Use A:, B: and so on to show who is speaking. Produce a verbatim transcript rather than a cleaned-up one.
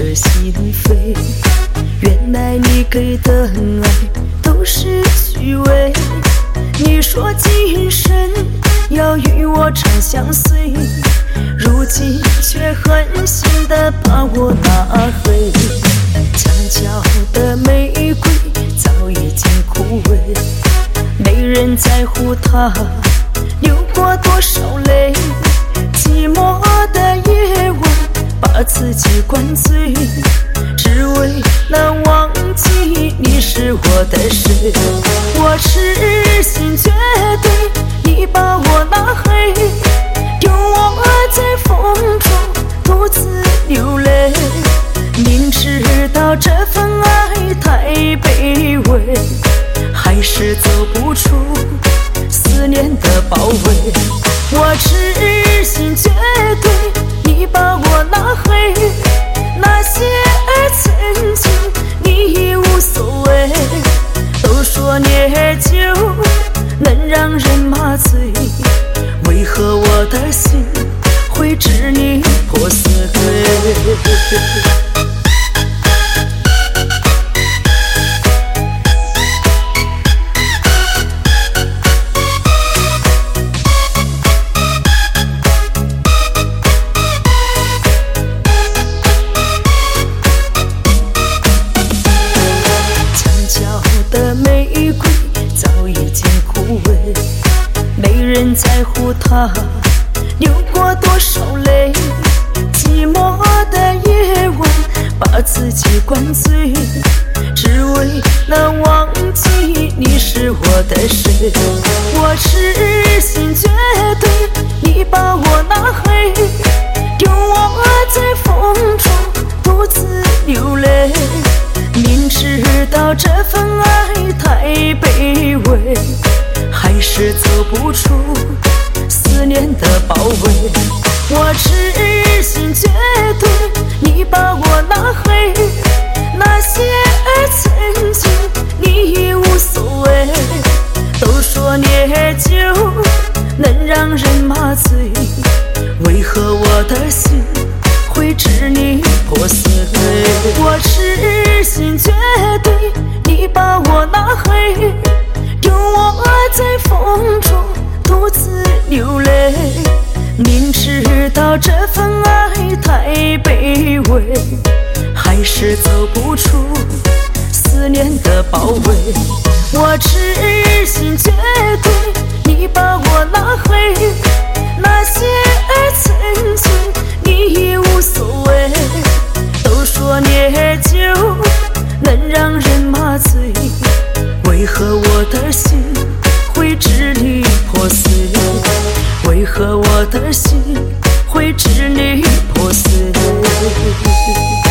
A: 着心扉。原来你给的爱都是虚伪，你说今生要与我长相随，如今却狠心地把我拉黑。墙角的玫瑰早已经枯萎，没人在乎它流过多少泪。寂寞的夜晚把自己灌醉，只为了忘记你是我的谁。我痴心绝对，你把我拉黑，丢我在风中独自流泪。明知道这份爱太卑微，还是走不出思念的包围。我痴心绝对，你把我拉黑，那些曾经你已无所谓。都说烈酒能让人麻醉，为何我的心会支离破碎？没人在乎它流过多少泪。寂寞的夜晚把自己灌醉，只为了忘记你是我的谁。我痴心绝对，你把我拉黑，丢我在风中独自流泪。明知道这份爱太卑微，还是走不出思念的包围。我痴心绝对，你把我拉黑，那些曾经你已无所谓。都说烈酒能让人麻醉，为何我的心会支离破碎？我痴心绝对，你把我拉黑，丢我在风中独自流泪。明知道这份爱太卑微，还是走不出思念的包围。我痴心绝对，你把我拉黑，那些曾经你已无所谓。都说烈酒能让人麻醉，为何我的心会支离破碎？为何我的心会支离破碎？